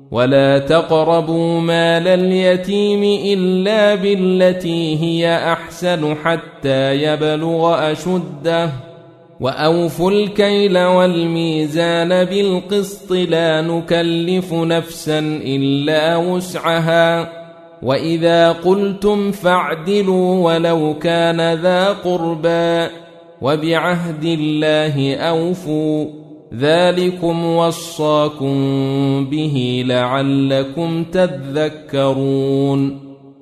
ولا تقربوا مال اليتيم إلا بالتي هي أحسن حتى يبلغ أشده وأوفوا الكيل والميزان بالقسط لا نكلف نفسا إلا وسعها وإذا قلتم فاعدلوا ولو كان ذا قربى وبعهد الله أوفوا ذلكم وصاكم به لعلكم تذكرون